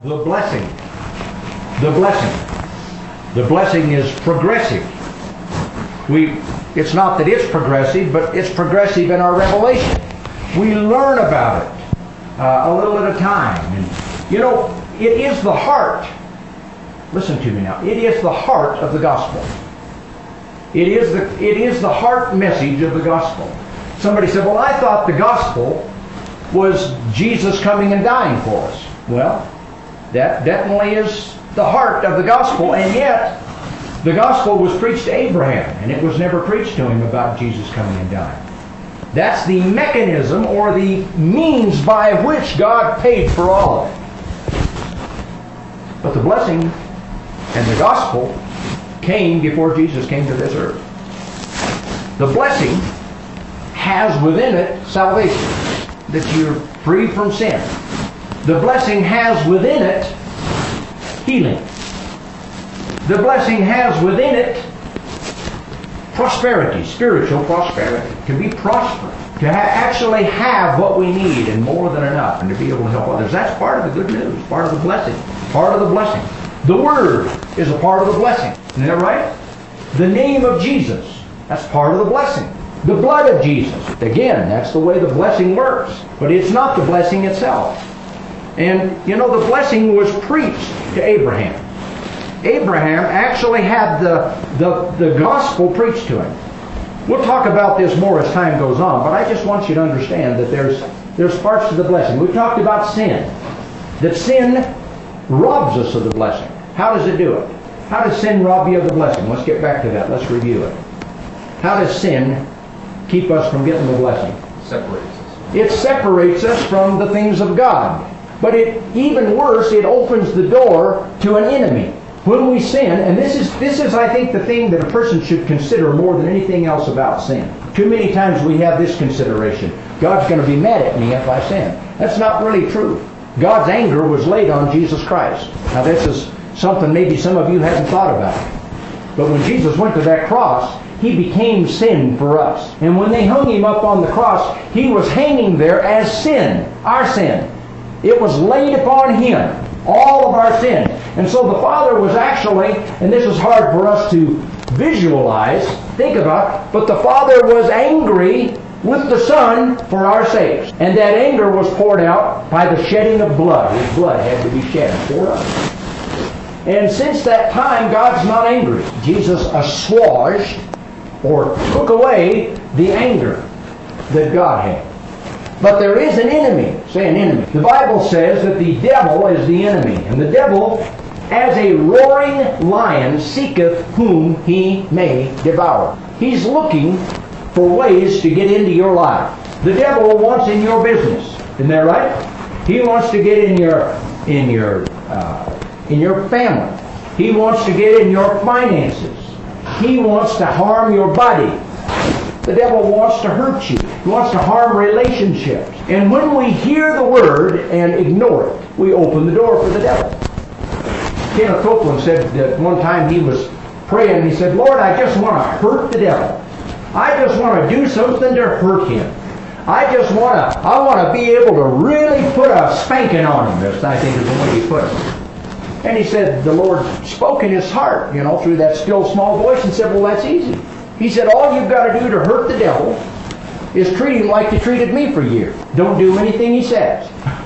The blessing. The blessing. The blessing is progressive. It's not that it's progressive, but it's progressive in our revelation. We learn about it a little at a time. And, it is the heart. Listen to me now. It is the heart of the gospel. It is the heart message of the gospel. Somebody said, well, I thought the gospel was Jesus coming and dying for us. Well, that definitely is the heart of the gospel, and yet the gospel was preached to Abraham, and it was never preached to him about Jesus coming and dying. That's the mechanism or the means by which God paid for all of it. But the blessing and the gospel came before Jesus came to this earth. The blessing has within it salvation, that you're free from sin. The blessing has within it healing. The blessing has within it prosperity, spiritual prosperity, to be prosperous, to actually have what we need and more than enough, and to be able to help others. That's part of the good news, part of the blessing, part of the blessing. The Word is a part of the blessing. Isn't that right? The name of Jesus, that's part of the blessing. The blood of Jesus, again, that's the way the blessing works. But it's not the blessing itself. And, the blessing was preached to Abraham. Abraham actually had the gospel preached to him. We'll talk about this more as time goes on, but I just want you to understand that there's parts to the blessing. We've talked about sin. That sin robs us of the blessing. How does it do it? How does sin rob you of the blessing? Let's get back to that. Let's review it. How does sin keep us from getting the blessing? Separates us. It separates us from the things of God. But even worse, it opens the door to an enemy. When we sin, and this is I think the thing that a person should consider more than anything else about sin. Too many times we have this consideration. God's going to be mad at me if I sin. That's not really true. God's anger was laid on Jesus Christ. Now this is something maybe some of you haven't thought about. But when Jesus went to that cross, He became sin for us. And when they hung Him up on the cross, He was hanging there as sin, our sin. It was laid upon Him, all of our sin. And so the Father was actually, and this is hard for us to visualize, think about, but the Father was angry with the Son for our sakes. And that anger was poured out by the shedding of blood. His blood had to be shed for us. And since that time, God's not angry. Jesus assuaged or took away the anger that God had. But there is an enemy. Say an enemy. The Bible says that the devil is the enemy. And the devil, as a roaring lion, seeketh whom he may devour. He's looking for ways to get into your life. The devil wants in your business. Isn't that right? He wants to get in your family. He wants to get in your finances. He wants to harm your body. The devil wants to hurt you. He wants to harm relationships. And when we hear the word and ignore it, we open the door for the devil. Kenneth Copeland said that one time he was praying and he said, Lord, I just want to hurt the devil. I just want to do something to hurt him. I want to be able to really put a spanking on him. This, I think, is the way he put it. And he said the Lord spoke in his heart, through that still small voice and said, well, that's easy. He said, all you've got to do to hurt the devil is treat him like you treated me for years. Don't do anything he says.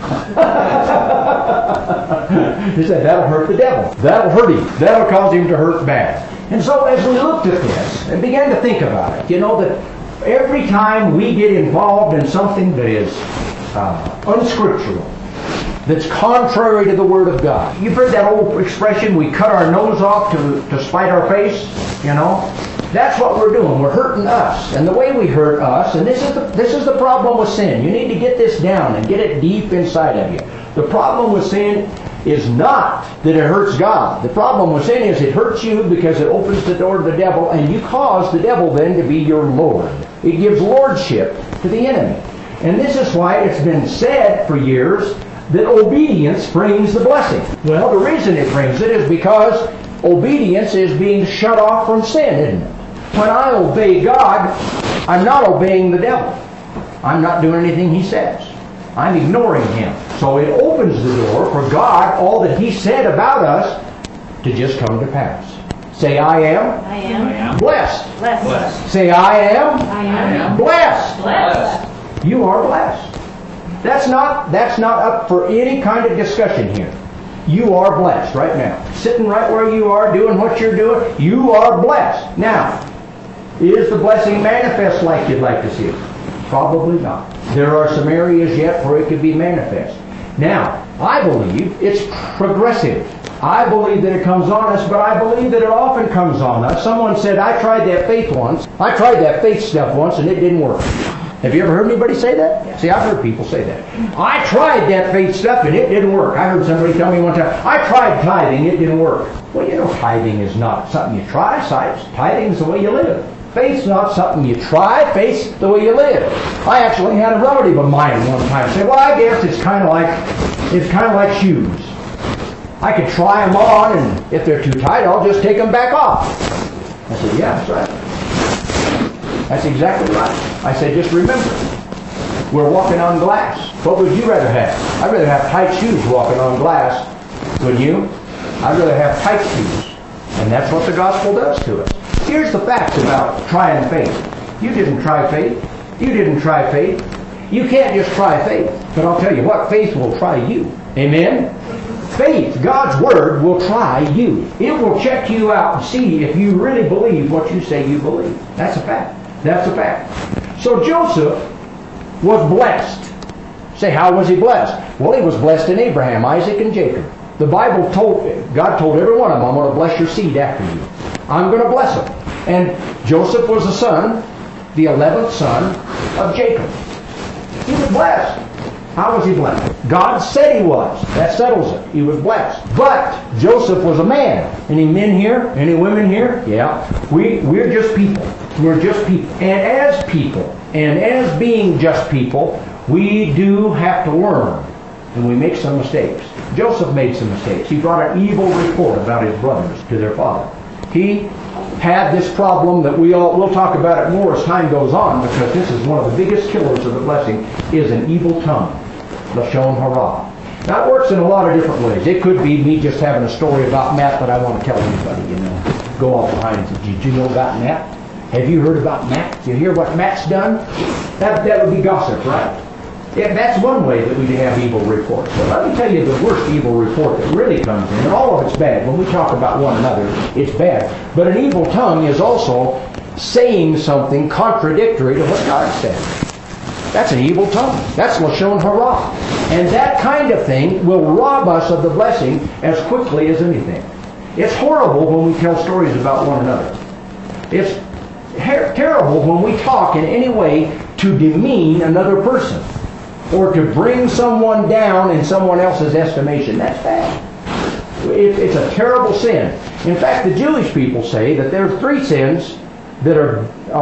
He said, that'll hurt the devil. That'll hurt him. That'll cause him to hurt bad. And so as we looked at this and began to think about it, that every time we get involved in something that is unscriptural, that's contrary to the Word of God. You've heard that old expression, we cut our nose off to spite our face, That's what we're doing. We're hurting us. And the way we hurt us, and this is the problem with sin. You need to get this down and get it deep inside of you. The problem with sin is not that it hurts God. The problem with sin is it hurts you because it opens the door to the devil, and you cause the devil then to be your Lord. It gives lordship to the enemy. And this is why it's been said for years that obedience brings the blessing. Well, the reason it brings it is because obedience is being shut off from sin, isn't it? When I obey God, I'm not obeying the devil. I'm not doing anything he says. I'm ignoring him. So it opens the door for God, all that He said about us, to just come to pass. Say, I am blessed. Blessed. Say, I am Blessed. blessed. You are blessed. That's not up for any kind of discussion here. You are blessed right now. Sitting right where you are, doing what you're doing, you are blessed. Now, is the blessing manifest like you'd like to see it? Probably not. There are some areas yet where it could be manifest. Now, I believe it's progressive. I believe that it comes on us, but I believe that it often comes on us. Someone said, I tried that faith once. I tried that faith stuff once and it didn't work. Have you ever heard anybody say that? Yeah. See, I've heard people say that. I tried that faith stuff and it didn't work. I heard somebody tell me one time, I tried tithing, it didn't work. Well, you know, tithing is not something you try. Tithing is the way you live. Faith's not something you try. Faith's the way you live. I actually had a relative of mine one time say, well, I guess it's kind of like shoes. I could try them on, and if they're too tight, I'll just take them back off. I said, yeah, that's right. That's exactly right. I said, just remember, we're walking on glass. What would you rather have? I'd rather have tight shoes walking on glass. Wouldn't you? I'd rather have tight shoes. And that's what the gospel does to us. Here's the facts about trying faith. You didn't try faith. You didn't try faith. You can't just try faith. But I'll tell you what, faith will try you. Amen? Faith, God's Word, will try you. It will check you out and see if you really believe what you say you believe. That's a fact. That's a fact. So Joseph was blessed. Say, how was he blessed? Well, he was blessed in Abraham, Isaac, and Jacob. The Bible God told every one of them, I'm going to bless your seed after you. I'm going to bless them. And Joseph was the son, the 11th son of Jacob. He was blessed. How was he blessed? God said he was. That settles it. He was blessed. But Joseph was a man. Any men here? Any women here? Yeah. We're just people. We're just people. And as people, and as being just people, we do have to learn. And we make some mistakes. Joseph made some mistakes. He brought an evil report about his brothers to their father. He had this problem that we'll talk about it more as time goes on, because this is one of the biggest killers of the blessing, is an evil tongue. Lashon hara. Now it works in a lot of different ways. It could be me just having a story about Matt that I want to tell anybody, you know. Go off behind. Did you know about Matt? Have you heard about Matt? Did you hear what Matt's done? That would be gossip, right? Yeah, that's one way that we have evil reports. But let me tell you the worst evil report that really comes in, and all of it's bad. When we talk about one another, it's bad. But an evil tongue is also saying something contradictory to what God said. That's an evil tongue. That's Lashon hara. And that kind of thing will rob us of the blessing as quickly as anything. It's horrible when we tell stories about one another. It's terrible when we talk in any way to demean another person, or to bring someone down in someone else's estimation. That's bad. It's a terrible sin. In fact, the Jewish people say that there are 3 sins that are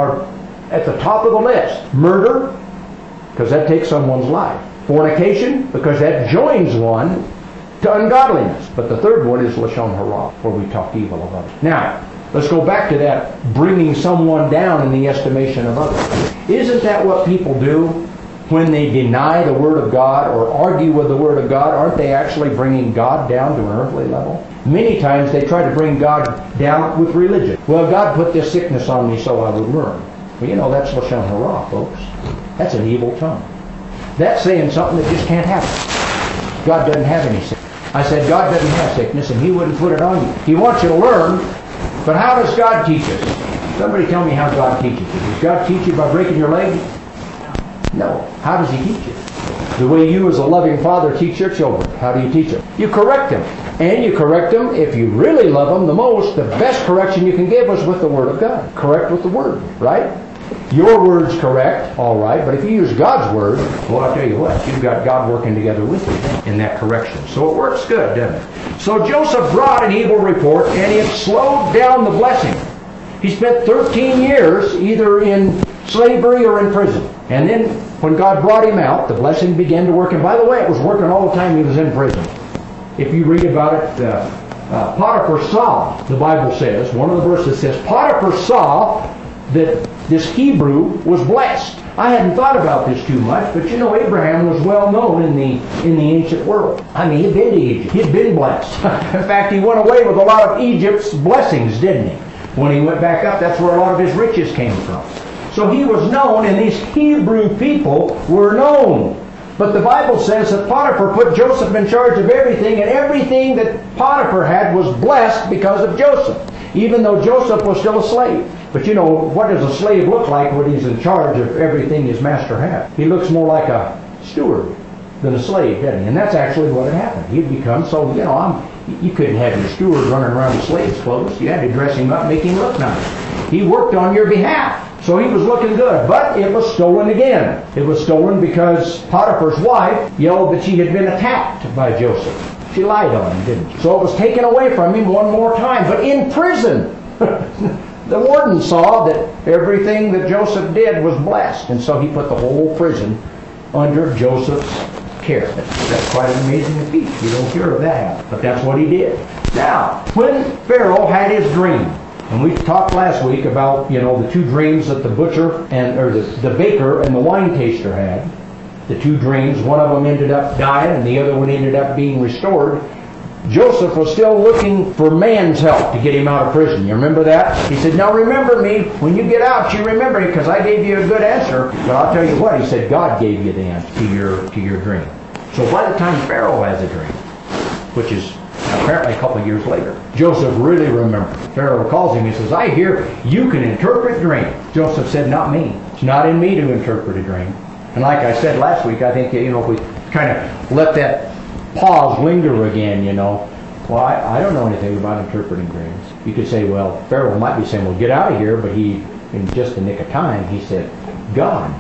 at the top of the list. Murder, because that takes someone's life. Fornication, because that joins one to ungodliness. But the third one is Lashon hara, where we talk evil of others. Now, let's go back to that bringing someone down in the estimation of others. Isn't that what people do when they deny the Word of God or argue with the Word of God? Aren't they actually bringing God down to an earthly level? Many times they try to bring God down with religion. Well, God put this sickness on me so I would learn. Well, you know, that's Lashon hara, folks. That's an evil tongue. That's saying something that just can't happen. God doesn't have any sickness. I said, God doesn't have sickness, and He wouldn't put it on you. He wants you to learn, but how does God teach us? Somebody tell me how God teaches you. Does God teach you by breaking your leg? No. How does He teach you? The way you as a loving father teach your children. How do you teach them? You correct them. And you correct them, if you really love them the most, the best correction you can give is with the Word of God. Correct with the Word, right? Your word's correct, all right, but if you use God's Word, well, I'll tell you what, you've got God working together with you in that correction. So it works good, doesn't it? So Joseph brought an evil report, and it slowed down the blessing. He spent 13 years either in slavery or in prison. And then when God brought him out, the blessing began to work. And by the way, it was working all the time he was in prison. If you read about it, Potiphar saw, the Bible says, one of the verses says, Potiphar saw that this Hebrew was blessed. I hadn't thought about this too much, but you know, Abraham was well known in the ancient world. I mean, he'd been to Egypt. He'd been blessed. In fact, he went away with a lot of Egypt's blessings, didn't he? When he went back up, that's where a lot of his riches came from. So he was known, and these Hebrew people were known. But the Bible says that Potiphar put Joseph in charge of everything, and everything that Potiphar had was blessed because of Joseph, even though Joseph was still a slave. But you know, what does a slave look like when he's in charge of everything his master had? He looks more like a steward than a slave, doesn't he? And that's actually what had happened. He'd become so, you couldn't have your steward running around in slave's clothes. You had to dress him up, make him look nice. He worked on your behalf. So he was looking good, but it was stolen again. It was stolen because Potiphar's wife yelled that she had been attacked by Joseph. She lied on him, didn't she? So it was taken away from him one more time, but in prison. The warden saw that everything that Joseph did was blessed, and so he put the whole prison under Joseph's care. That's quite an amazing feat. You don't hear of that, but that's what he did. Now, when Pharaoh had his dream, and we talked last week about, the two dreams that the butcher or the baker and the wine taster had. The two dreams, one of them ended up dying and the other one ended up being restored. Joseph was still looking for man's help to get him out of prison. You remember that? He said, now remember me. When you get out, you remember me because I gave you a good answer. But I'll tell you what, he said, God gave you the answer to your dream. So by the time Pharaoh has a dream, which is apparently a couple of years later, Joseph really remembered. Pharaoh calls him. He says, I hear you can interpret dreams. Joseph said, not me. It's not in me to interpret a dream. And like I said last week, I think, if we kind of let that pause linger again, well, I don't know anything about interpreting dreams. You could say, well, Pharaoh might be saying, well, get out of here. But he, in just the nick of time, he said, God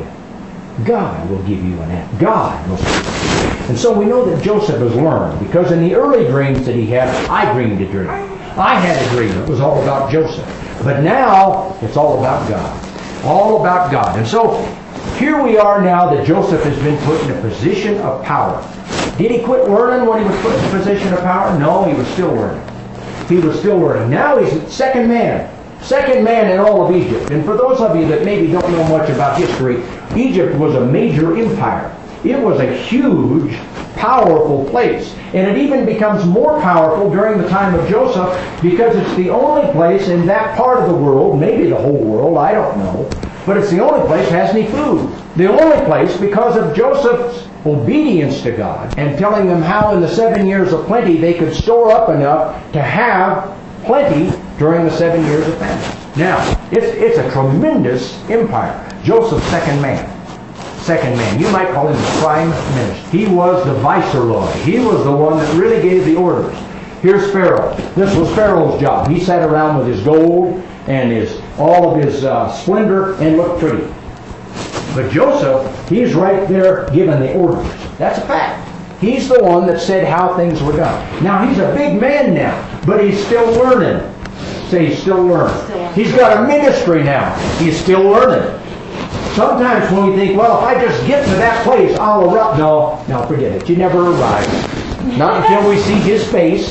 will give you an answer. God will speak. And so we know that Joseph has learned, because in the early dreams that he had, I dreamed a dream. I had a dream. It was all about Joseph. But now, it's all about God. All about God. And so, here we are now that Joseph has been put in a position of power. Did he quit learning when he was put in a position of power? No, he was still learning. He was still learning. Now he's second man. Second man in all of Egypt. And for those of you that maybe don't know much about history, Egypt was a major empire. It was a huge, powerful place. And it even becomes more powerful during the time of Joseph because it's the only place in that part of the world, maybe the whole world, I don't know, but it's the only place that has any food. The only place, because of Joseph's obedience to God and telling them how in the 7 years of plenty they could store up enough to have plenty during the 7 years of famine. Now, it's a tremendous empire. Joseph's second man. Second man. You might call him the prime minister. He was the viceroy. He was the one that really gave the orders. Here's Pharaoh. This was Pharaoh's job. He sat around with his gold and all of his splendor and looked pretty. But Joseph, he's right there giving the orders. That's a fact. He's the one that said how things were done. Now, he's a big man now, but he's still learning. Say he's still learning. He's got a ministry now. He's still learning. Sometimes when we think, well, if I just get to that place, I'll arrive. No, forget it. You never arrive. Not until we see his face,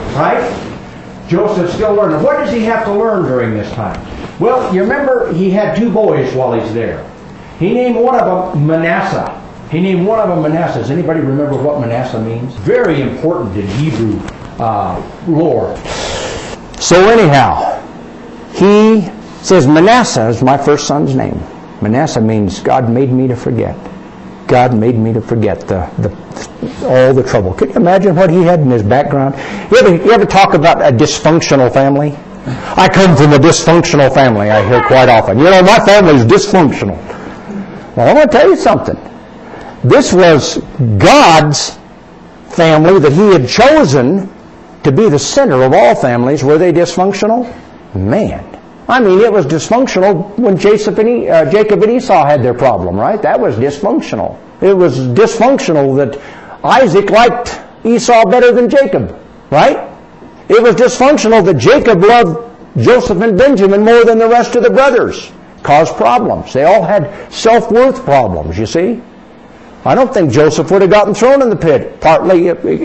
right? Joseph's still learning. What does he have to learn during this time? Well, you remember he had two boys while he's there. He named one of them Manasseh. Does anybody remember what Manasseh means? Very important in Hebrew lore. So anyhow, he says Manasseh is my first son's name. Manasseh means God made me to forget. God made me to forget all the trouble. Can you imagine what he had in his background? You ever talk about a dysfunctional family? I come from a dysfunctional family, I hear quite often. My family is dysfunctional. Well, I want to tell you something. This was God's family that he had chosen to be the center of all families. Were they dysfunctional? Man. I mean, it was dysfunctional when Jacob and Esau had their problem, right? That was dysfunctional. It was dysfunctional that Isaac liked Esau better than Jacob, right? It was dysfunctional that Jacob loved Joseph and Benjamin more than the rest of the brothers. Caused problems. They all had self-worth problems, you see. I don't think Joseph would have gotten thrown in the pit, partly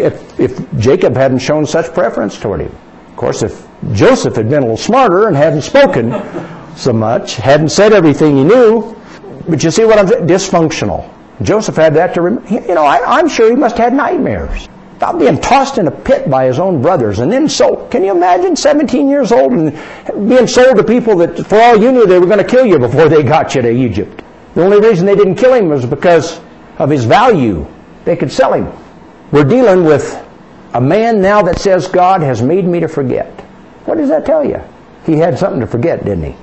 if Jacob hadn't shown such preference toward him. Of course, if Joseph had been a little smarter and hadn't spoken so much, hadn't said everything he knew, But you see what I'm saying? Dysfunctional. Joseph had that to remember. I'm sure he must have had nightmares about being tossed in a pit by his own brothers and then sold. Can you imagine 17 years old and being sold to people that, for all you knew, they were going to kill you before they got you to Egypt? The only reason they didn't kill him was because of his value. They could sell him. We're dealing with a man now that says, God has made me to forget. What does that tell you? He had something to forget, didn't he?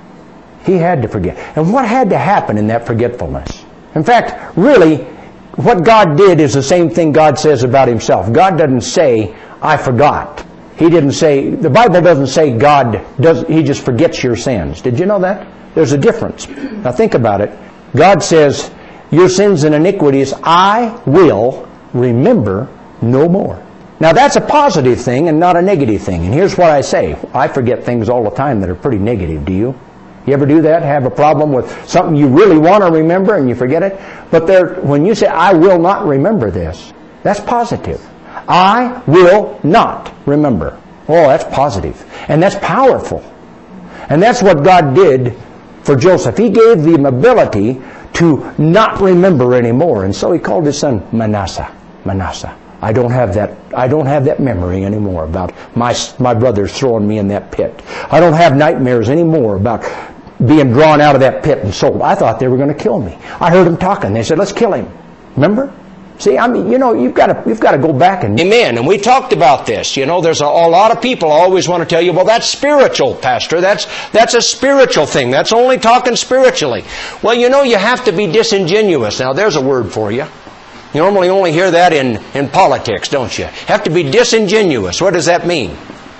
He had to forget. And what had to happen in that forgetfulness? In fact, really, what God did is the same thing God says about himself. God doesn't say, I forgot. He didn't say, the Bible doesn't say He just forgets your sins. Did you know that? There's a difference. Now think about it. God says, your sins and iniquities I will remember no more. Now that's a positive thing and not a negative thing. And here's what I say. I forget things all the time that are pretty negative. Do you? You ever do that? Have a problem with something you really want to remember and you forget it? But when you say, I will not remember this, that's positive. I will not remember. Oh, that's positive. And that's powerful. And that's what God did for Joseph. He gave him ability to not remember anymore. And so he called his son Manasseh. Manasseh. I don't have that memory anymore about my brothers throwing me in that pit. I don't have nightmares anymore about being drawn out of that pit and sold. I thought they were going to kill me. I heard them talking. They said, let's kill him. Remember? See, I mean, you've got to go back and... Amen. And we talked about this. There's a lot of people always want to tell you, well, that's spiritual, Pastor. That's a spiritual thing. That's only talking spiritually. Well, you have to be disingenuous. Now, there's a word for you. You normally only hear that in politics, don't you? Have to be disingenuous. What does that mean?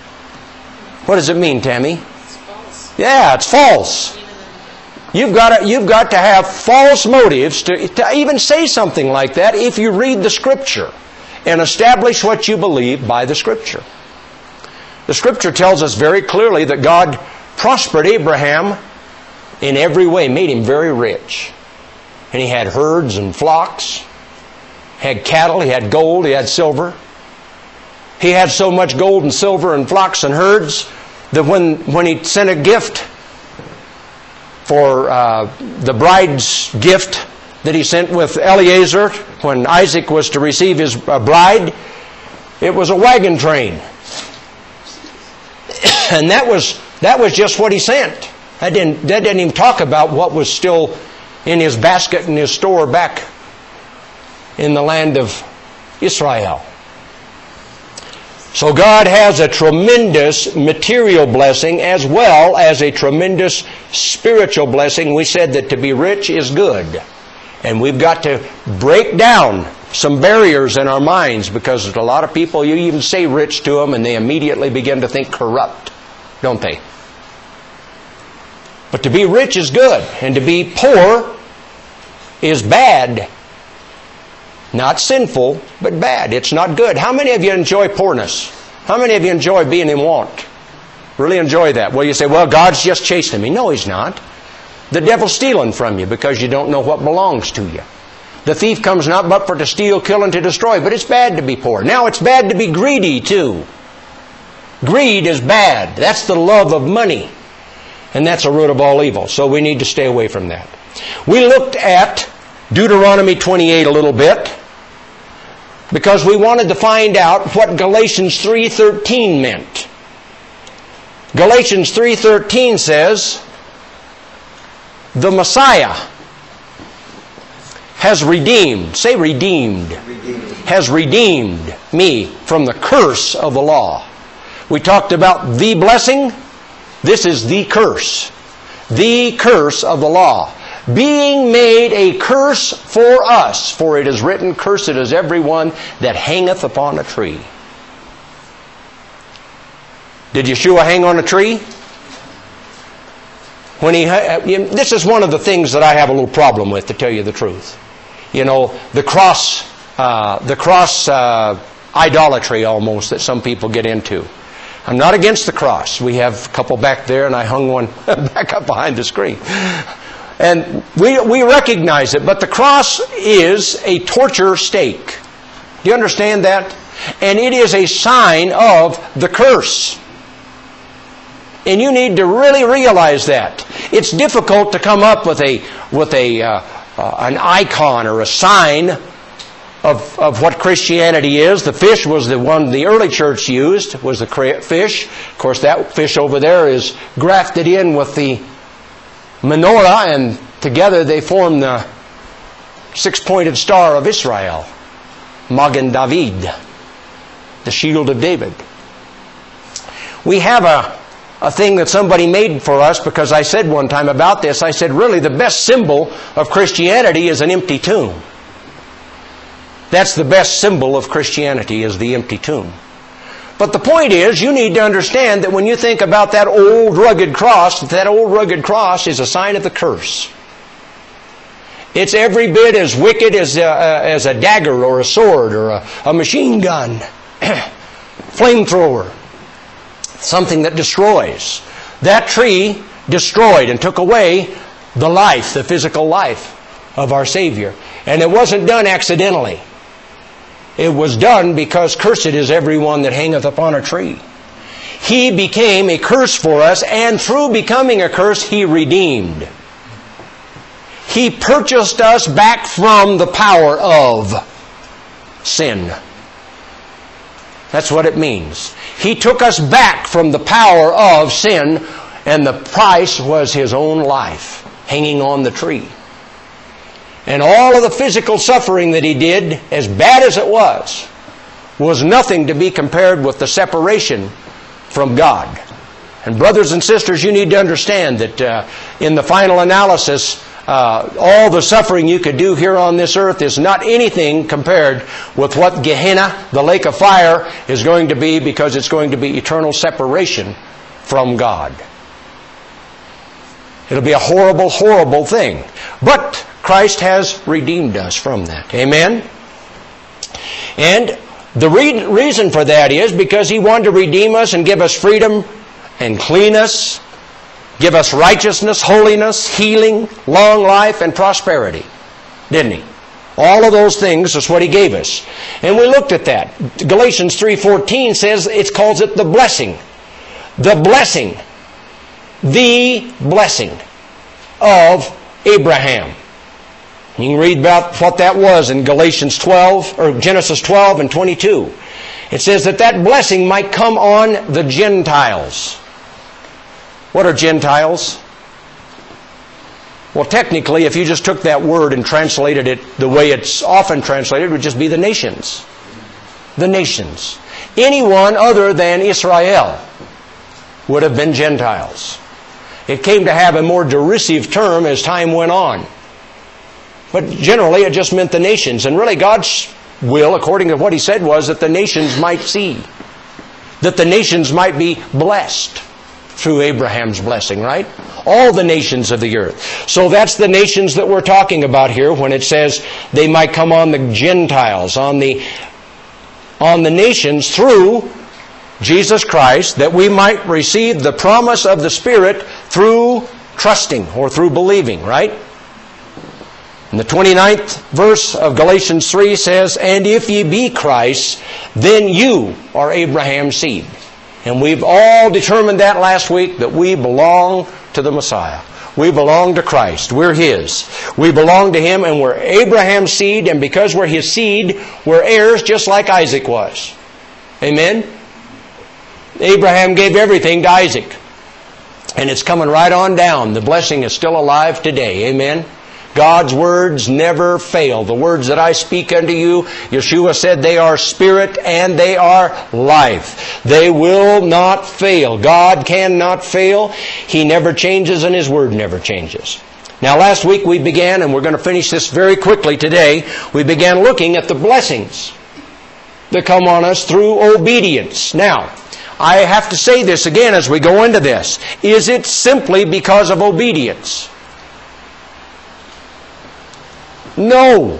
What does it mean, Tammy? It's false. Yeah, it's false. You've got to have false motives to even say something like that if you read the Scripture and establish what you believe by the Scripture. The Scripture tells us very clearly that God prospered Abraham in every way, made him very rich. And he had herds and flocks, had cattle, he had gold, he had silver. He had so much gold and silver and flocks and herds that when he sent a gift for the bride's gift that he sent with Eliezer when Isaac was to receive his bride, it was a wagon train. And that was just what he sent. That didn't even talk about what was still in his basket in his store back in the land of Israel. So God has a tremendous material blessing as well as a tremendous spiritual blessing. We said that to be rich is good. And we've got to break down some barriers in our minds because there's a lot of people, you even say rich to them and they immediately begin to think corrupt, don't they? But to be rich is good, and to be poor is bad. Not sinful, but bad. It's not good. How many of you enjoy poorness? How many of you enjoy being in want? Really enjoy that? Well, you say, well, God's just chasing me. No, He's not. The devil's stealing from you because you don't know what belongs to you. The thief comes not but for to steal, kill, and to destroy. But it's bad to be poor. Now, it's bad to be greedy, too. Greed is bad. That's the love of money. And that's a root of all evil. So we need to stay away from that. We looked at Deuteronomy 28 a little bit because we wanted to find out what Galatians 3:13 meant. Galatians 3:13 says, the Messiah has redeemed, say redeemed, has redeemed me from the curse of the law. We talked about the blessing. This is the curse of the law. Being made a curse for us, for it is written, cursed is everyone that hangeth upon a tree. Did Yeshua hang on a tree? This is one of the things that I have a little problem with, to tell you the truth. The cross idolatry almost that some people get into. I'm not against the cross. We have a couple back there, and I hung one back up behind the screen. And we recognize it, but the cross is a torture stake. Do you understand that? And it is a sign of the curse. And you need to really realize that. It's difficult to come up with a with an icon or a sign of what Christianity is. The fish was the one the early church used, was the fish. Of course, that fish over there is grafted in with the menorah, and together they form the six-pointed star of Israel, Magen David, the shield of David. We have a thing that somebody made for us, because I said one time about this, I said, really, the best symbol of Christianity is an empty tomb. That's the best symbol of Christianity, is the empty tomb. But the point is, you need to understand that when you think about that old rugged cross is a sign of the curse. It's every bit as wicked as a dagger or a sword or a machine gun, flamethrower, something that destroys. That tree destroyed and took away the life, the physical life of our Savior. And it wasn't done accidentally. It was done because cursed is everyone that hangeth upon a tree. He became a curse for us, and through becoming a curse, He redeemed. He purchased us back from the power of sin. That's what it means. He took us back from the power of sin, and the price was His own life hanging on the tree. And all of the physical suffering that He did, as bad as it was nothing to be compared with the separation from God. And brothers and sisters, you need to understand that in the final analysis, all the suffering you could do here on this earth is not anything compared with what Gehenna, the lake of fire, is going to be, because it's going to be eternal separation from God. It'll be a horrible, horrible thing. But Christ has redeemed us from that. Amen? And the reason for that is because He wanted to redeem us and give us freedom and clean us, give us righteousness, holiness, healing, long life, and prosperity. Didn't He? All of those things is what He gave us. And we looked at that. Galatians 3:14 says, it calls it the blessing. The blessing. The blessing of Abraham. You can read about what that was in Genesis 12 and 22. It says that blessing might come on the Gentiles. What are Gentiles? Well, technically, if you just took that word and translated it the way it's often translated, it would just be the nations. The nations. Anyone other than Israel would have been Gentiles. It came to have a more derisive term as time went on. But generally, it just meant the nations. And really, God's will, according to what He said, was that the nations might see. That the nations might be blessed through Abraham's blessing, right? All the nations of the earth. So that's the nations that we're talking about here when it says they might come on the Gentiles, on the nations through Jesus Christ, that we might receive the promise of the Spirit through trusting or through believing, right? And the 29th verse of Galatians 3 says, "And if ye be Christ, then you are Abraham's seed." And we've all determined that last week, that we belong to the Messiah. We belong to Christ. We're His. We belong to Him, and we're Abraham's seed, and because we're His seed, we're heirs just like Isaac was. Amen? Abraham gave everything to Isaac. And it's coming right on down. The blessing is still alive today. Amen? God's words never fail. The words that I speak unto you, Yeshua said, they are spirit and they are life. They will not fail. God cannot fail. He never changes, and His word never changes. Now, last week we began, and we're going to finish this very quickly today, we began looking at the blessings that come on us through obedience. Now, I have to say this again as we go into this. Is it simply because of obedience? No.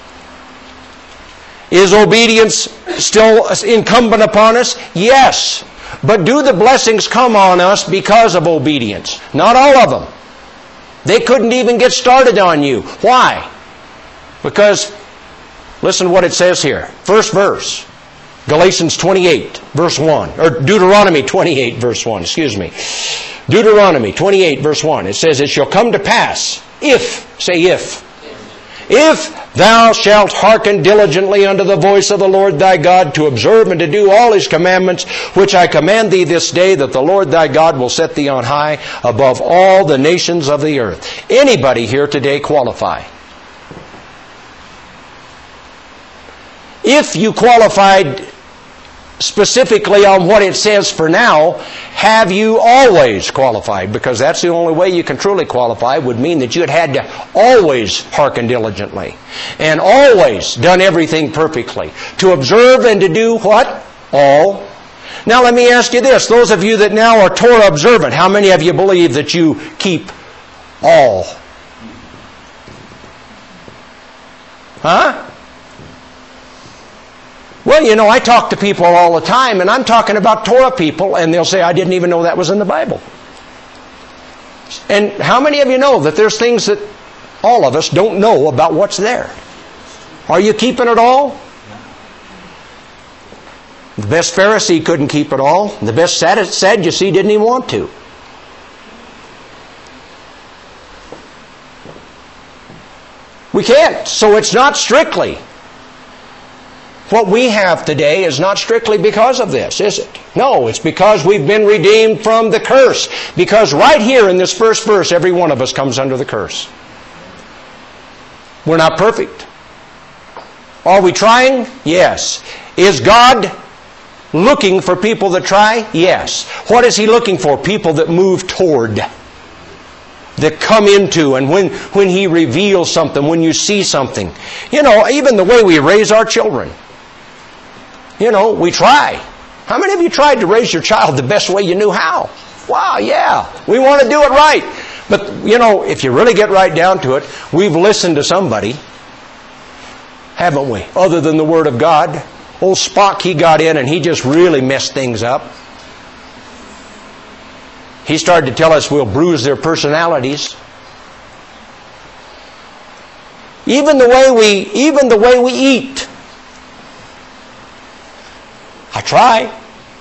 Is obedience still incumbent upon us? Yes. But do the blessings come on us because of obedience? Not all of them. They couldn't even get started on you. Why? Because, listen what it says here. First verse. Galatians 28, verse 1. Or Deuteronomy 28, verse 1. Excuse me. Deuteronomy 28, verse 1. It says, "It shall come to pass, say if. If thou shalt hearken diligently unto the voice of the Lord thy God, to observe and to do all His commandments, which I command thee this day, that the Lord thy God will set thee on high above all the nations of the earth. Anybody here today qualify? If you qualified specifically on what it says for now, have you always qualified? Because that's the only way you can truly qualify, would mean that you had to always hearken diligently and always done everything perfectly. To observe and to do what? All. Now let me ask you this. Those of you that now are Torah observant, how many of you believe that you keep all? Huh? Well, you know, I talk to people all the time, and I'm talking about Torah people, and they'll say, I didn't even know that was in the Bible. And how many of you know that there's things that all of us don't know about what's there? Are you keeping it all? The best Pharisee couldn't keep it all. The best Sadducee didn't even want to. We can't, so it's not strictly. What we have today is not strictly because of this, is it? No, it's because we've been redeemed from the curse. Because right here in this first verse, every one of us comes under the curse. We're not perfect. Are we trying? Yes. Is God looking for people that try? Yes. What is He looking for? People that move toward, that come into, and when He reveals something, when you see something. You know, even the way we raise our children. You know, we try. How many of you tried to raise your child the best way you knew how? Wow, yeah. We want to do it right. But, you know, if you really get right down to it, we've listened to somebody, haven't we? Other than the Word of God. Old Spock, he got in and he just really messed things up. He started to tell us we'll bruise their personalities. Even the way we eat. I try.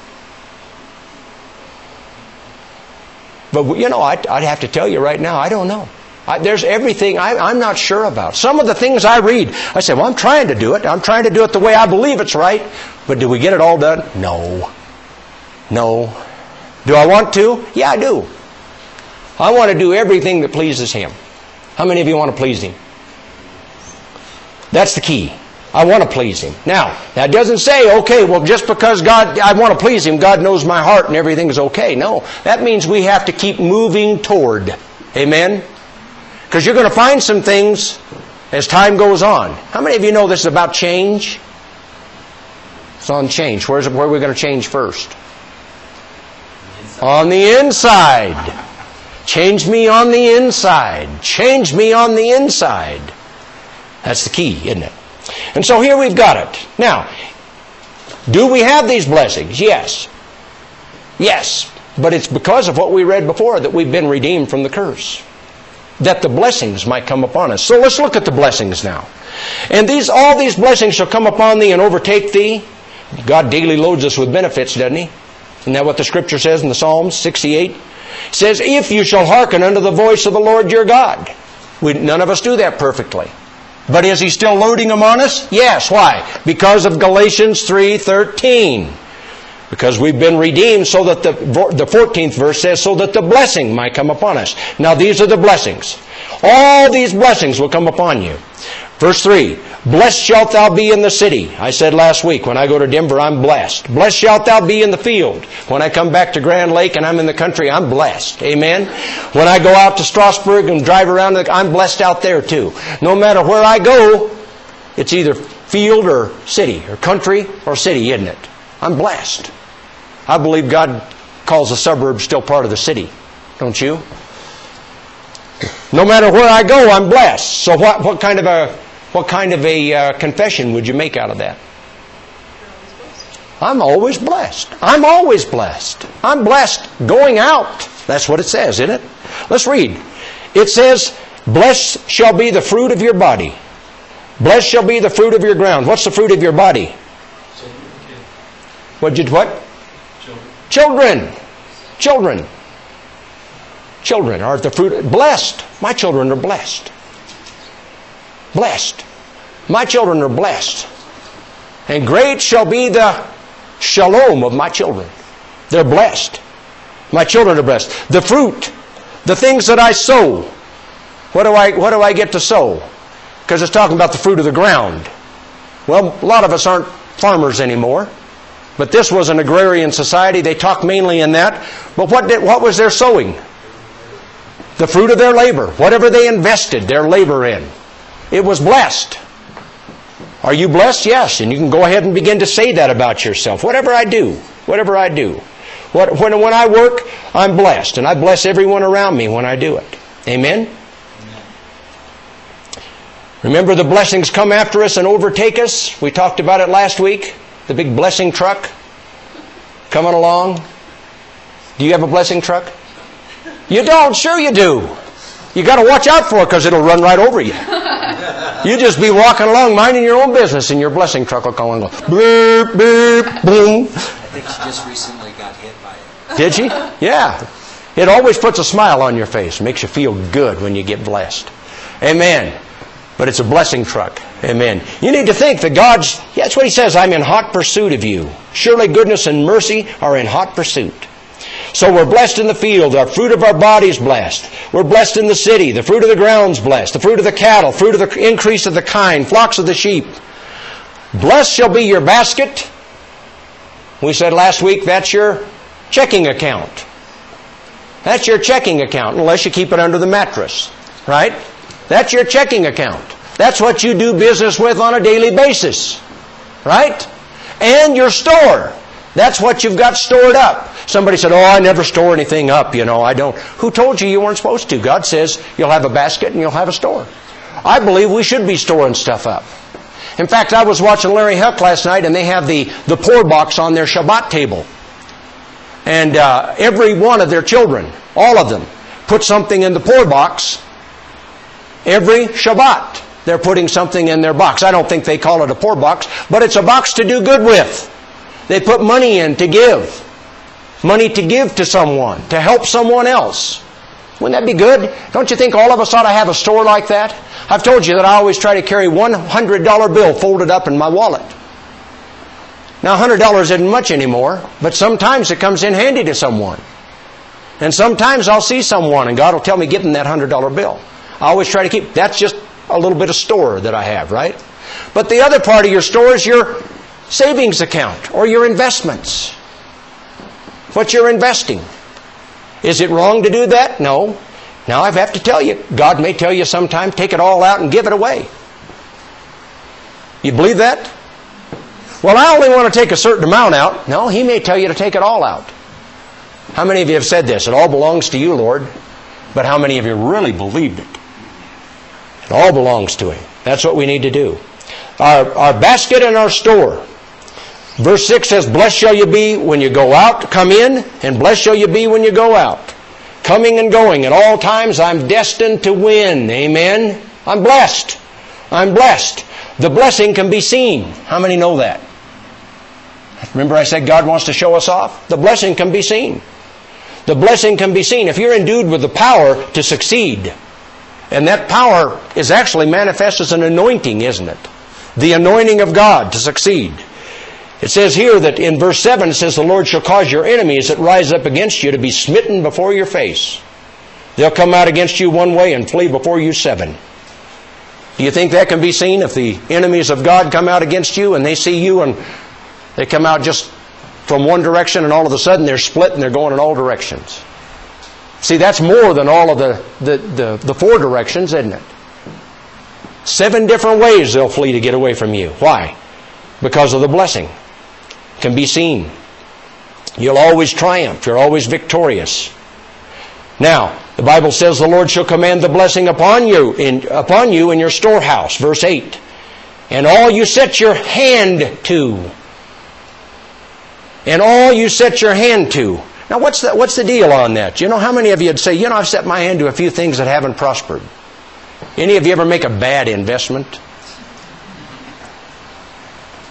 But, you know, I'd have to tell you right now, I don't know. There's everything I'm not sure about. Some of the things I read, I say, well, I'm trying to do it. I'm trying to do it the way I believe it's right. But do we get it all done? No. No. Do I want to? Yeah, I do. I want to do everything that pleases Him. How many of you want to please Him? That's the key. I want to please Him. Now, that doesn't say, okay, well, just because I want to please Him, God knows my heart and everything's okay. No. That means we have to keep moving toward. Amen? Because you're going to find some things as time goes on. How many of you know this is about change? It's on change. Where are we going to change first? On the inside. Change me on the inside. Change me on the inside. That's the key, isn't it? And so here we've got it. Now, do we have these blessings? Yes. Yes. But it's because of what we read before that we've been redeemed from the curse. That the blessings might come upon us. So let's look at the blessings now. And all these blessings shall come upon thee and overtake thee. God daily loads us with benefits, doesn't He? Isn't that what the Scripture says in the Psalms 68? It says, if you shall hearken unto the voice of the Lord your God. None of us do that perfectly. But is He still loading them on us? Yes. Why? Because of Galatians 3:13. Because we've been redeemed so that the 14th verse says, so that the blessing might come upon us. Now these are the blessings. All these blessings will come upon you. Verse 3, blessed shalt thou be in the city. I said last week, when I go to Denver, I'm blessed. Blessed shalt thou be in the field. When I come back to Grand Lake and I'm in the country, I'm blessed. Amen? When I go out to Strasburg and drive around, I'm blessed out there too. No matter where I go, it's either field or city, or country or city, isn't it? I'm blessed. I believe God calls the suburbs still part of the city. Don't you? No matter where I go, I'm blessed. So what kind of a confession would you make out of that? I'm always blessed. I'm always blessed. I'm blessed going out. That's what it says, isn't it? Let's read. It says, blessed shall be the fruit of your body. Blessed shall be the fruit of your ground. What's the fruit of your body? What? Children. Children. children are the fruit. Blessed. My children are blessed. Blessed. My children are blessed. And great shall be the shalom of my children. They're blessed. My children are blessed. The fruit, the things that I sow. What do I get to sow? Because it's talking about the fruit of the ground. Well, a lot of us aren't farmers anymore. But this was an agrarian society. They talked mainly in that. But what was their sowing? The fruit of their labor. Whatever they invested their labor in. It was blessed. Are you blessed? Yes. And you can go ahead and begin to say that about yourself. Whatever I do. Whatever I do. When I work, I'm blessed. And I bless everyone around me when I do it. Amen? Remember, the blessings come after us and overtake us. We talked about it last week. The big blessing truck coming along. Do you have a blessing truck? You don't? Sure you do. You got to watch out for it because it'll run right over you. You just be walking along minding your own business and your blessing truck will come along and go beep, beep, boom. I think she just recently got hit by it. Did she? Yeah. It always puts a smile on your face. Makes you feel good when you get blessed. Amen. But it's a blessing truck. Amen. You need to think that God's, that's what He says, I'm in hot pursuit of you. Surely goodness and mercy are in hot pursuit. So we're blessed in the field. Our fruit of our body's blessed. We're blessed in the city. The fruit of the ground's blessed. The fruit of the cattle. Fruit of the increase of the kine. Flocks of the sheep. Blessed shall be your basket. We said last week that's your checking account. That's your checking account, unless you keep it under the mattress. Right? That's your checking account. That's what you do business with on a daily basis. Right? And your store. That's what you've got stored up. Somebody said, I never store anything up, I don't. Who told you weren't supposed to? God says you'll have a basket and you'll have a store. I believe we should be storing stuff up. In fact, I was watching Larry Huck last night and they have the poor box on their Shabbat table. And every one of their children, all of them, put something in the poor box. Every Shabbat, they're putting something in their box. I don't think they call it a poor box, but it's a box to do good with. They put money in to give. Money to give to someone, to help someone else. Wouldn't that be good? Don't you think all of us ought to have a store like that? I've told you that I always try to carry $100 bill folded up in my wallet. Now, $100 isn't much anymore, but sometimes it comes in handy to someone. And sometimes I'll see someone and God will tell me, give them that $100 bill. I always try to keep, that's just a little bit of store that I have, right? But the other part of your store is your savings account or your investments. What you're investing. Is it wrong to do that? No. Now I have to tell you, God may tell you sometime, take it all out and give it away. You believe that? Well, I only want to take a certain amount out. No, He may tell you to take it all out. How many of you have said this? It all belongs to you, Lord. But how many of you really believed it? It all belongs to Him. That's what we need to do. Our basket and our store. Verse 6 says, blessed shall you be when you go out, come in, and blessed shall you be when you go out. Coming and going at all times, I'm destined to win. Amen? I'm blessed. I'm blessed. The blessing can be seen. How many know that? Remember I said God wants to show us off? The blessing can be seen. The blessing can be seen. If you're endued with the power to succeed, and that power is actually manifest as an anointing, isn't it? The anointing of God to succeed. It says here that in verse 7, it says, the Lord shall cause your enemies that rise up against you to be smitten before your face. They'll come out against you one way and flee before you seven. Do you think that can be seen if the enemies of God come out against you and they see you and they come out just from one direction and all of a sudden they're split and they're going in all directions? See, that's more than all of the four directions, isn't it? 7 different ways they'll flee to get away from you. Why? Because of the blessing. Can be seen. You'll always triumph. You're always victorious. Now, the Bible says the Lord shall command the blessing upon you in your storehouse. Verse 8. And all you set your hand to. And all you set your hand to. Now, what's the deal on that? You know, how many of you would say, I've set my hand to a few things that haven't prospered? Any of you ever make a bad investment?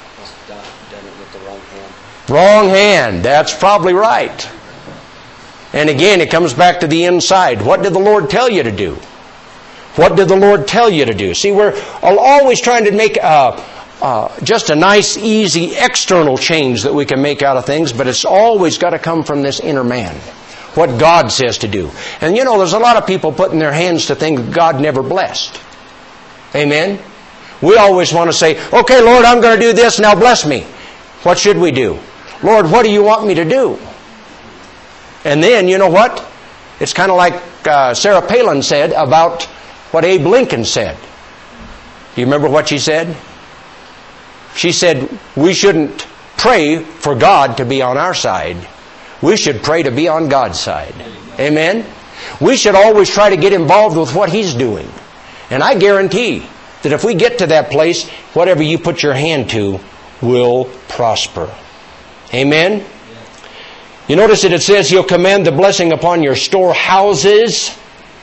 Done it with the wrong hand. Wrong hand. That's probably right. And again, it comes back to the inside. What did the Lord tell you to do? What did the Lord tell you to do? See, we're always trying to make just a nice, easy, external change that we can make out of things, but it's always got to come from this inner man. What God says to do. And you know, there's a lot of people putting their hands to things God never blessed. Amen? We always want to say, okay, Lord, I'm going to do this, now bless me. What should we do? Lord, what do you want me to do? And then, you know what? It's kind of like Sarah Palin said about what Abe Lincoln said. Do you remember what she said? She said, we shouldn't pray for God to be on our side. We should pray to be on God's side. Amen? We should always try to get involved with what He's doing. And I guarantee that if we get to that place, whatever you put your hand to will prosper. Amen? You notice that it says He'll command the blessing upon your storehouses.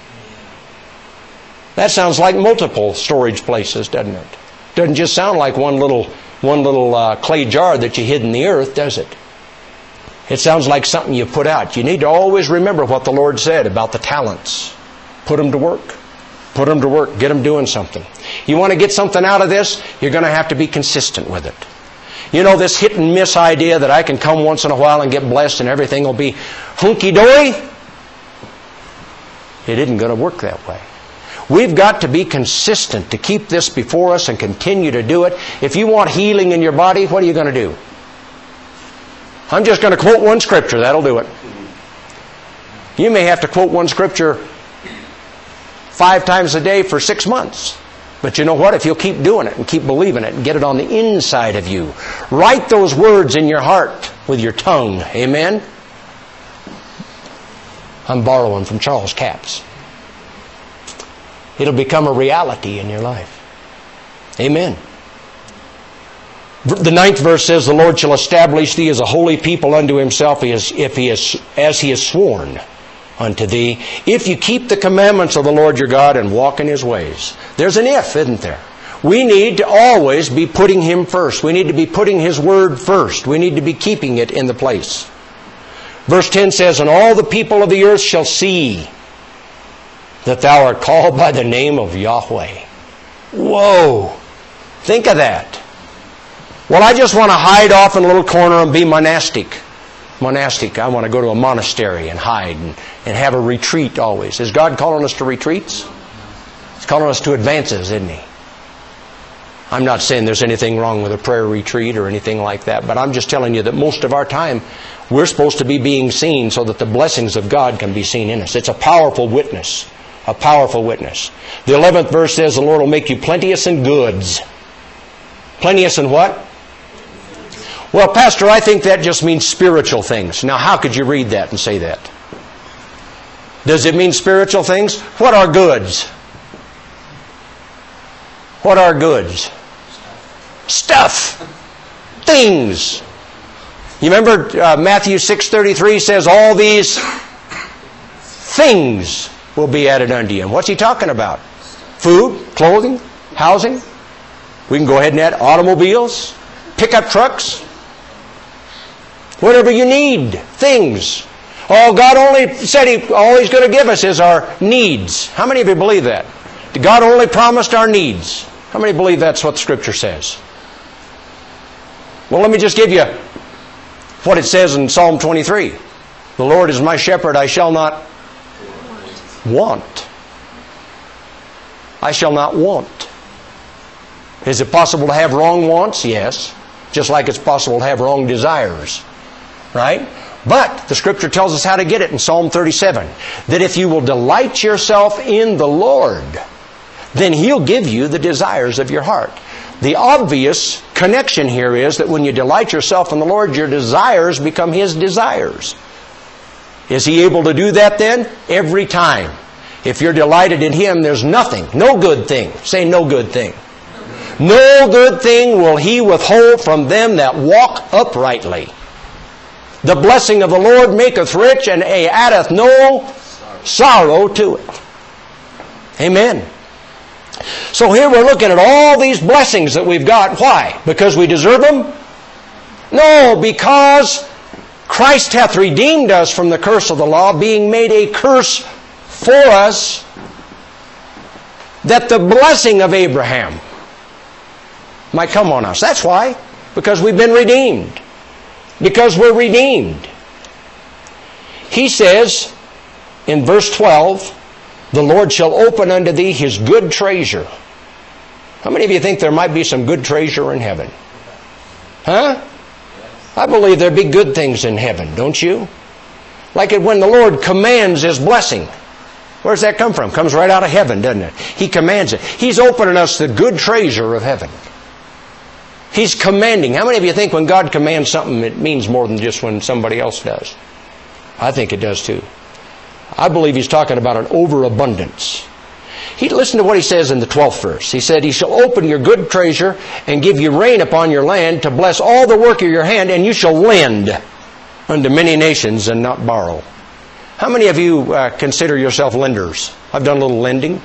That sounds like multiple storage places, doesn't it? Doesn't just sound like one little clay jar that you hid in the earth, does it? It sounds like something you put out. You need to always remember what the Lord said about the talents. Put them to work. Put them to work. Get them doing something. You want to get something out of this, you're going to have to be consistent with it. You know, this hit and miss idea that I can come once in a while and get blessed and everything will be hunky-dory, it isn't going to work that way. We've got to be consistent to keep this before us and continue to do it. If you want healing in your body, what are you going to do? I'm just going to quote one scripture. That'll do it. You may have to quote one scripture 5 times a day for 6 months. But you know what? If you'll keep doing it and keep believing it and get it on the inside of you, write those words in your heart with your tongue. Amen? I'm borrowing from Charles Capps. It'll become a reality in your life. Amen. The 9th verse says, the Lord shall establish thee as a holy people unto Himself, as He has sworn unto thee, if you keep the commandments of the Lord your God and walk in His ways. There's an if, isn't there? We need to always be putting Him first. We need to be putting His Word first. We need to be keeping it in the place. Verse 10 says, and all the people of the earth shall see that thou art called by the name of Yahweh. Whoa! Think of that. Well, I just want to hide off in a little corner and be monastic. I want to go to a monastery and hide and have a retreat always. Is God calling us to retreats? He's calling us to advances, isn't He? I'm not saying there's anything wrong with a prayer retreat or anything like that, but I'm just telling you that most of our time we're supposed to be being seen so that the blessings of God can be seen in us. It's a powerful witness. A powerful witness. The 11th verse says the Lord will make you plenteous in goods. Plenteous in what? Well, Pastor, I think that just means spiritual things. Now, how could you read that and say that? Does it mean spiritual things? What are goods? What are goods? Stuff. Things. You remember Matthew 6:33 says all these things will be added unto you. And what's He talking about? Food, clothing, housing. We can go ahead and add automobiles, pickup trucks. Whatever you need, things. Oh, God only said all He's going to give us is our needs. How many of you believe that? God only promised our needs. How many believe that's what the Scripture says? Well, let me just give you what it says in Psalm 23. The Lord is my shepherd, I shall not want. I shall not want. Is it possible to have wrong wants? Yes. Just like it's possible to have wrong desires. Right? But the Scripture tells us how to get it in Psalm 37. That if you will delight yourself in the Lord, then He'll give you the desires of your heart. The obvious connection here is that when you delight yourself in the Lord, your desires become His desires. Is He able to do that then? Every time. If you're delighted in Him, there's nothing, no good thing. Say no good thing. No good thing will He withhold from them that walk uprightly. The blessing of the Lord maketh rich, and He addeth no sorrow to it. Amen. So here we're looking at all these blessings that we've got. Why? Because we deserve them? No, because Christ hath redeemed us from the curse of the law, being made a curse for us, that the blessing of Abraham might come on us. That's why. Because we've been redeemed. Because we're redeemed. He says in verse 12, the Lord shall open unto thee His good treasure. How many of you think there might be some good treasure in heaven? Huh? I believe there'd be good things in heaven, don't you? Like when the Lord commands His blessing. Where's that come from? Comes right out of heaven, doesn't it? He commands it. He's opening us the good treasure of heaven. He's commanding. How many of you think when God commands something, it means more than just when somebody else does? I think it does too. I believe He's talking about an overabundance. Listen to what He says in the 12th verse. He said, He shall open your good treasure and give you rain upon your land to bless all the work of your hand, and you shall lend unto many nations and not borrow. How many of you consider yourself lenders? I've done a little lending.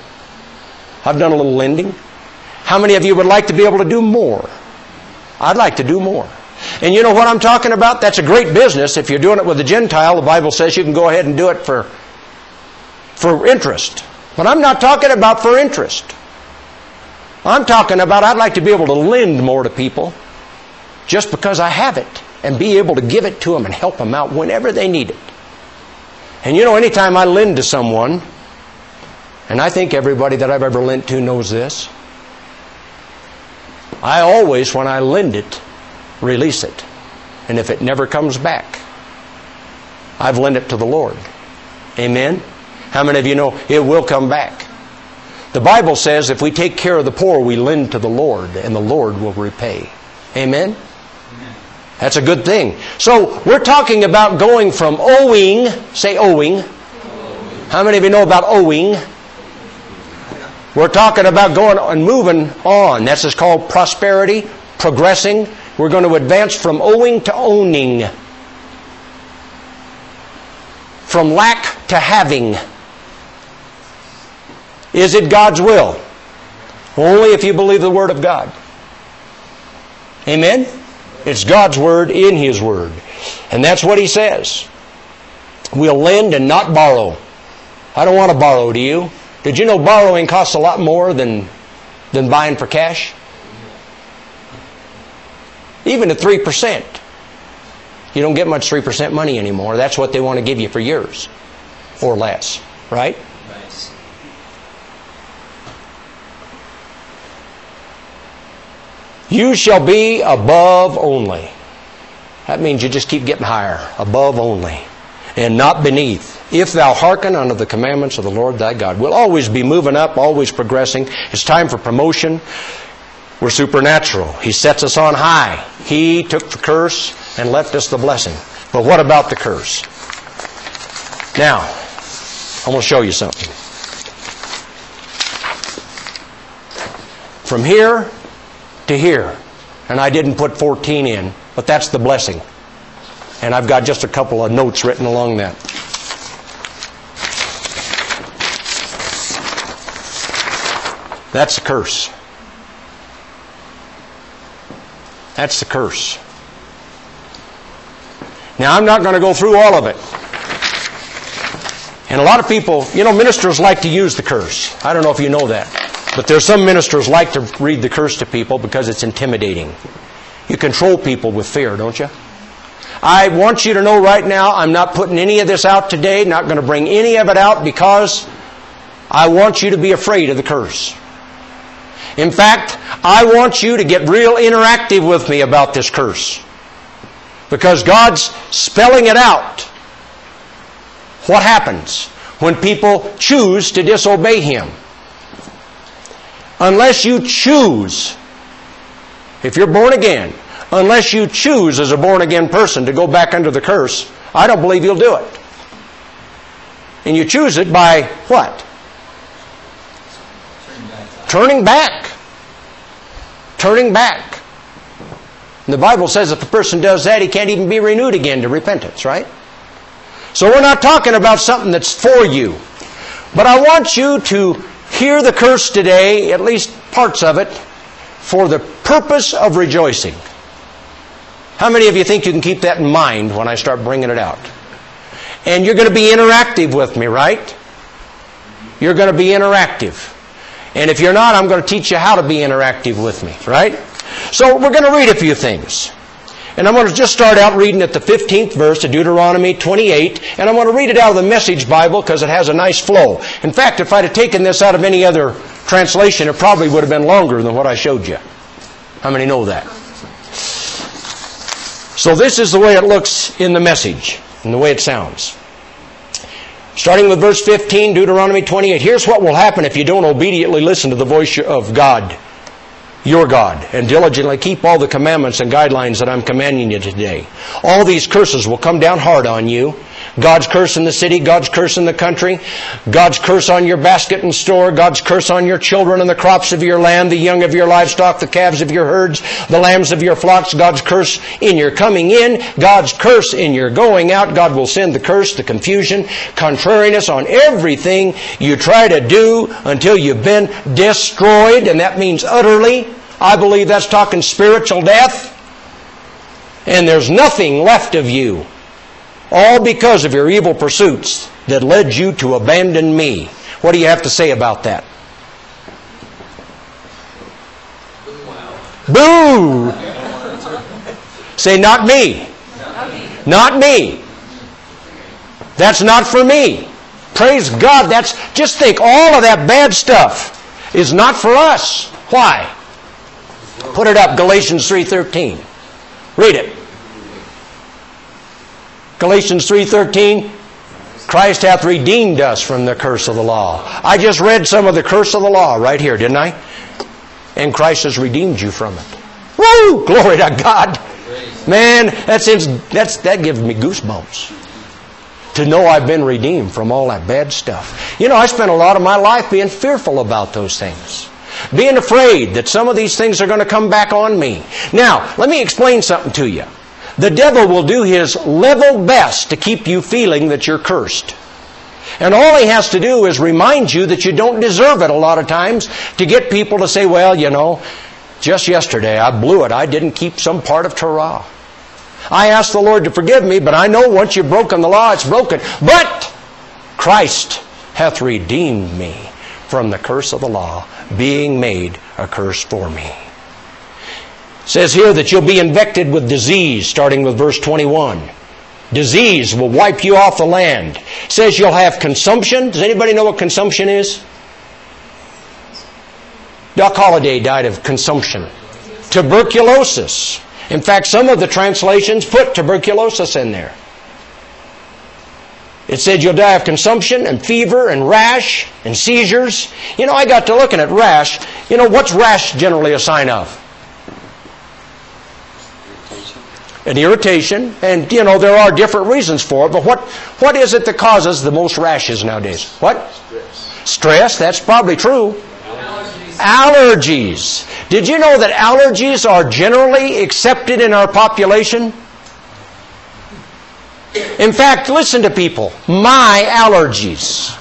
How many of you would like to be able to do more? I'd like to do more. And you know what I'm talking about? That's a great business. If you're doing it with a Gentile, the Bible says you can go ahead and do it for interest. But I'm not talking about for interest. I'm talking about I'd like to be able to lend more to people just because I have it and be able to give it to them and help them out whenever they need it. And you know, anytime I lend to someone, and I think everybody that I've ever lent to knows this, I always, when I lend it, release it. And if it never comes back, I've lent it to the Lord. Amen? How many of you know it will come back? The Bible says if we take care of the poor, we lend to the Lord, and the Lord will repay. Amen? That's a good thing. So, we're talking about going from owing, say owing. How many of you know about owing? We're talking about going and moving on. That's just called prosperity, progressing. We're going to advance from owing to owning. From lack to having. Is it God's will? Only if you believe the Word of God. Amen? It's God's Word in His Word. And that's what He says. We'll lend and not borrow. I don't want to borrow, do you? Did you know borrowing costs a lot more than buying for cash? Even at 3%. You don't get much 3% money anymore. That's what they want to give you for years. Or less. Right? Nice. You shall be above only. That means you just keep getting higher. Above only. And not beneath. If thou hearken unto the commandments of the Lord thy God. We'll always be moving up, always progressing. It's time for promotion. We're supernatural. He sets us on high. He took the curse and left us the blessing. But what about the curse? Now, I'm going to show you something. From here to here. And I didn't put 14 in, but that's the blessing. And I've got just a couple of notes written along that. That's the curse. That's the curse. Now, I'm not going to go through all of it. And a lot of people, you know, ministers like to use the curse. I don't know if you know that. But there's some ministers like to read the curse to people because it's intimidating. You control people with fear, don't you? I want you to know right now, I'm not putting any of this out today, not going to bring any of it out because I want you to be afraid of the curse. In fact, I want you to get real interactive with me about this curse. Because God's spelling it out. What happens when people choose to disobey Him? Unless you choose, if you're born again, unless you choose as a born again person to go back under the curse, I don't believe you'll do it. And you choose it by what? Turning back. Turning back. And the Bible says if the person does that, he can't even be renewed again to repentance, right? So we're not talking about something that's for you. But I want you to hear the curse today, at least parts of it, for the purpose of rejoicing. How many of you think you can keep that in mind when I start bringing it out? And you're going to be interactive with me, right? You're going to be interactive. And if you're not, I'm going to teach you how to be interactive with me, right? So we're going to read a few things. And I'm going to just start out reading at the 15th verse of Deuteronomy 28. And I'm going to read it out of the Message Bible because it has a nice flow. In fact, if I'd have taken this out of any other translation, it probably would have been longer than what I showed you. How many know that? So this is the way it looks in the Message and the way it sounds. Starting with verse 15, Deuteronomy 28. Here's what will happen if you don't obediently listen to the voice of God, your God, and diligently keep all the commandments and guidelines that I'm commanding you today. All these curses will come down hard on you. God's curse in the city, God's curse in the country, God's curse on your basket and store, God's curse on your children and the crops of your land, the young of your livestock, the calves of your herds, the lambs of your flocks, God's curse in your coming in, God's curse in your going out. God will send the curse, the confusion, contrariness on everything you try to do until you've been destroyed, and that means utterly. I believe that's talking spiritual death. And there's nothing left of you. All because of your evil pursuits that led you to abandon me. What do you have to say about that? Boo! Say, not me. Not me. That's not for me. Praise God. Just think, all of that bad stuff is not for us. Why? Put it up, Galatians 3:13. Read it. Galatians 3:13, Christ hath redeemed us from the curse of the law. I just read some of the curse of the law right here, didn't I? And Christ has redeemed you from it. Woo! Glory to God. Man, that gives me goosebumps. To know I've been redeemed from all that bad stuff. You know, I spent a lot of my life being fearful about those things. Being afraid that some of these things are going to come back on me. Now, let me explain something to you. The devil will do his level best to keep you feeling that you're cursed. And all he has to do is remind you that you don't deserve it a lot of times, to get people to say, well, you know, just yesterday I blew it. I didn't keep some part of Torah. I asked the Lord to forgive me, but I know once you've broken the law, it's broken. But Christ hath redeemed me from the curse of the law, being made a curse for me. It says here that you'll be infected with disease, starting with verse 21. Disease will wipe you off the land. It says you'll have consumption. Does anybody know what consumption is? Doc Holliday died of consumption. Tuberculosis. In fact, some of the translations put tuberculosis in there. It said you'll die of consumption and fever and rash and seizures. You know, I got to looking at rash. You know, what's rash generally a sign of? An irritation. And, you know, there are different reasons for it. But what is it that causes the most rashes nowadays? What? Stress. That's probably true. Allergies. Did you know that allergies are generally accepted in our population? In fact, listen to people. My allergies.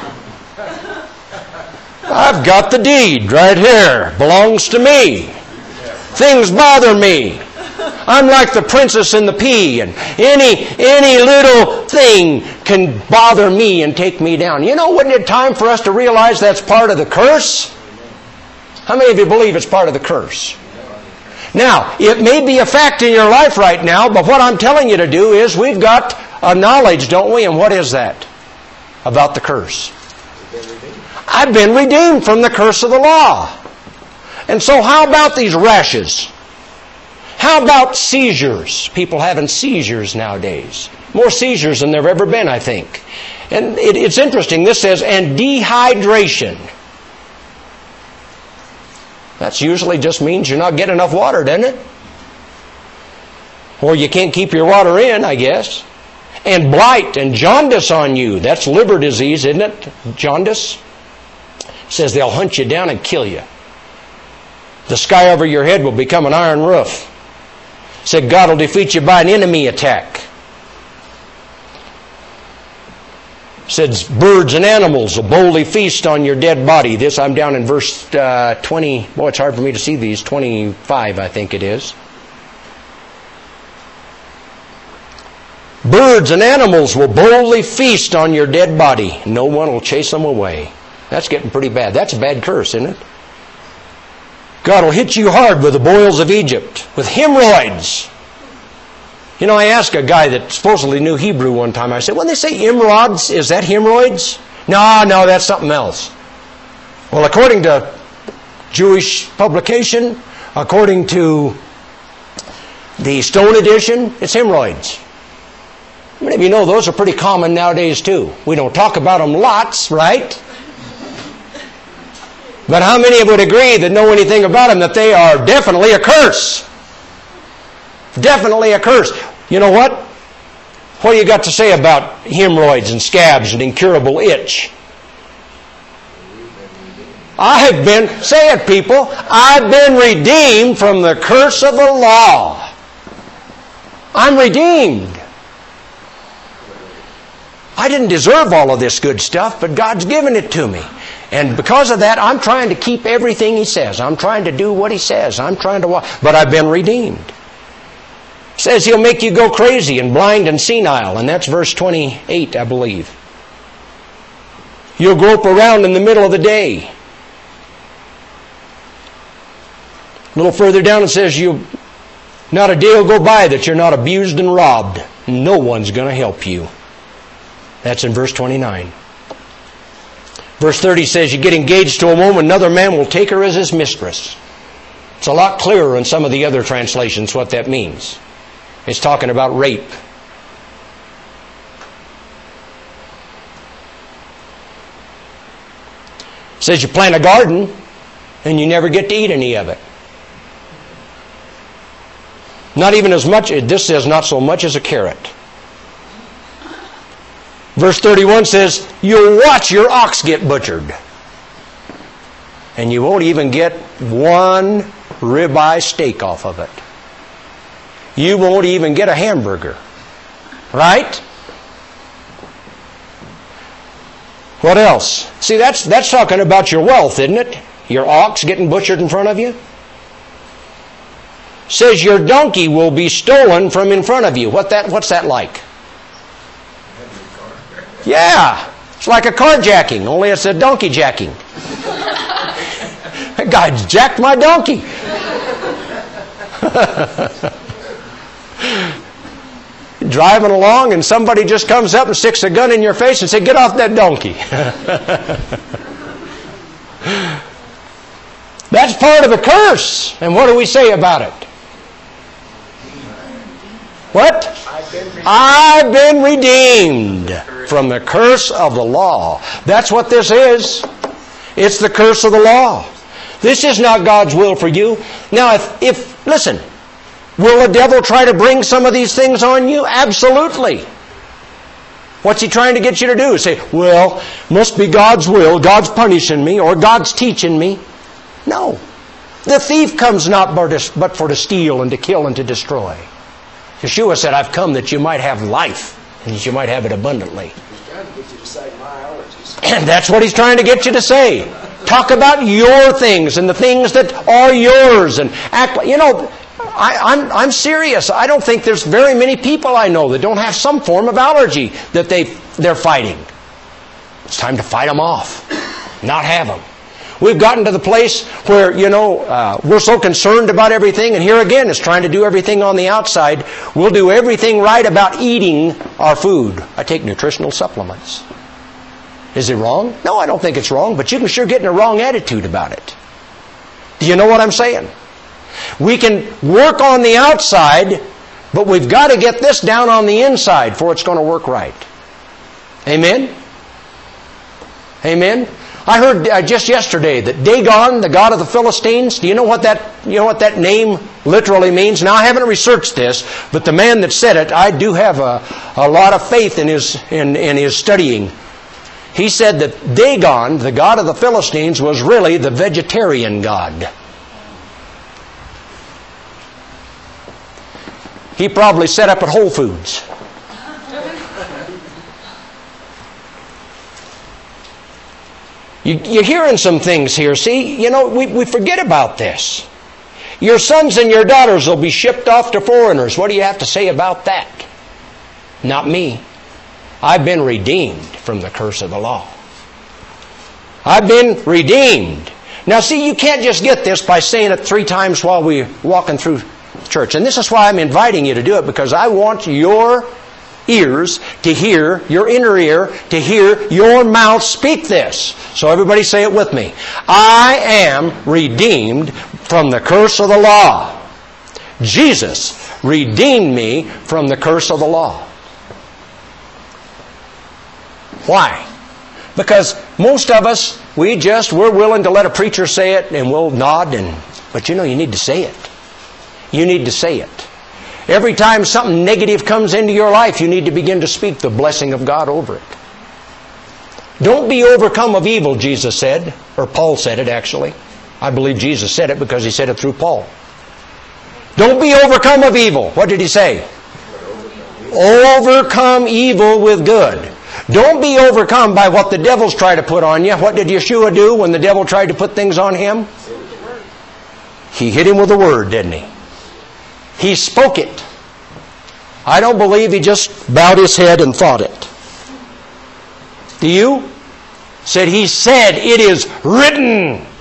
I've got the deed right here. Belongs to me. Things bother me. I'm like the princess and the pea, and any little thing can bother me and take me down. You know, wasn't it time for us to realize that's part of the curse? How many of you believe it's part of the curse? Now, it may be a fact in your life right now, but what I'm telling you to do is we've got a knowledge, don't we? And what is that? About the curse. I've been redeemed from the curse of the law. And so how about these rashes? How about seizures? People having seizures nowadays. More seizures than there have ever been, I think. And it's interesting. This says, and dehydration. That usually just means you're not getting enough water, doesn't it? Or you can't keep your water in, I guess. And blight and jaundice on you. That's liver disease, isn't it? Jaundice. It says they'll hunt you down and kill you. The sky over your head will become an iron roof. It said God will defeat you by an enemy attack. It says birds and animals will boldly feast on your dead body. This, I'm down in verse 20. Boy, it's hard for me to see these. 25, I think it is. Birds and animals will boldly feast on your dead body. No one will chase them away. That's getting pretty bad. That's a bad curse, isn't it? God will hit you hard with the boils of Egypt, with hemorrhoids. You know, I asked a guy that supposedly knew Hebrew one time, I said, when they say hemorrhoids, is that hemorrhoids? No, that's something else. Well, according to Jewish publication, according to the Stone Edition, it's hemorrhoids. Many of you know those are pretty common nowadays too. We don't talk about them lots, right? But how many would agree that know anything about them that they are definitely a curse? Definitely a curse. You know what? What do you got to say about hemorrhoids and scabs and incurable itch? Say it people, I've been redeemed from the curse of the law. I'm redeemed. I didn't deserve all of this good stuff, but God's given it to me. And because of that, I'm trying to keep everything He says. I'm trying to do what He says. I'm trying to walk. But I've been redeemed. It says He'll make you go crazy and blind and senile. And that's verse 28, I believe. You'll grope around in the middle of the day. A little further down it says, not a day will go by that you're not abused and robbed. No one's going to help you. That's in verse 29. Verse 30 says you get engaged to a woman, another man will take her as his mistress. It's a lot clearer in some of the other translations what that means. It's talking about rape. It says you plant a garden and you never get to eat any of it. Not even as much, this says not so much as a carrot. Verse 31 says, you'll watch your ox get butchered. And you won't even get one ribeye steak off of it. You won't even get a hamburger. Right? What else? See, that's talking about your wealth, isn't it? Your ox getting butchered in front of you. Says your donkey will be stolen from in front of you. What's that like? Yeah, it's like a carjacking, only it's a donkey jacking. That guy jacked my donkey. Driving along and somebody just comes up and sticks a gun in your face and says, get off that donkey. That's part of the curse. And what do we say about it? What? I've been redeemed from the curse of the law. That's what this is. It's the curse of the law. This is not God's will for you. Now, if listen, will the devil try to bring some of these things on you? Absolutely. What's he trying to get you to do? Say, well, must be God's will, God's punishing me, or God's teaching me. No. The thief comes not but for to steal and to kill and to destroy. Yeshua said, I've come that you might have life, and that you might have it abundantly. He's trying to get you to say my allergies. And that's what he's trying to get you to say. Talk about your things and the things that are yours, and act like, I'm serious. I don't think there's very many people I know that don't have some form of allergy that they're fighting. It's time to fight them off. Not have them. We've gotten to the place where, we're so concerned about everything, and here again, it's trying to do everything on the outside. We'll do everything right about eating our food. I take nutritional supplements. Is it wrong? No, I don't think it's wrong, but you can sure get in a wrong attitude about it. Do you know what I'm saying? We can work on the outside, but we've got to get this down on the inside before it's going to work right. Amen? Amen? I heard just yesterday that Dagon, the god of the Philistines, do you know what that name literally means? Now, I haven't researched this, but the man that said it, I do have a lot of faith in his studying. He said that Dagon, the god of the Philistines, was really the vegetarian god. He probably set up at Whole Foods. You're hearing some things here, see? We forget about this. Your sons and your daughters will be shipped off to foreigners. What do you have to say about that? Not me. I've been redeemed from the curse of the law. I've been redeemed. Now see, you can't just get this by saying it 3 times while we're walking through church. And this is why I'm inviting you to do it, because I want your ears to hear, your inner ear to hear your mouth speak this. So everybody say it with me. I am redeemed from the curse of the law. Jesus redeemed me from the curse of the law. Why? Because most of us, we're willing to let a preacher say it and we'll nod, but you need to say it. You need to say it. Every time something negative comes into your life, you need to begin to speak the blessing of God over it. Don't be overcome of evil, Jesus said, or Paul said it actually. I believe Jesus said it because he said it through Paul. Don't be overcome of evil. What did he say? Overcome evil with good. Don't be overcome by what the devil's trying to put on you. What did Yeshua do when the devil tried to put things on him? He hit him with a word, didn't he? He spoke it. I don't believe he just bowed his head and thought it. Do you? He said, it is written.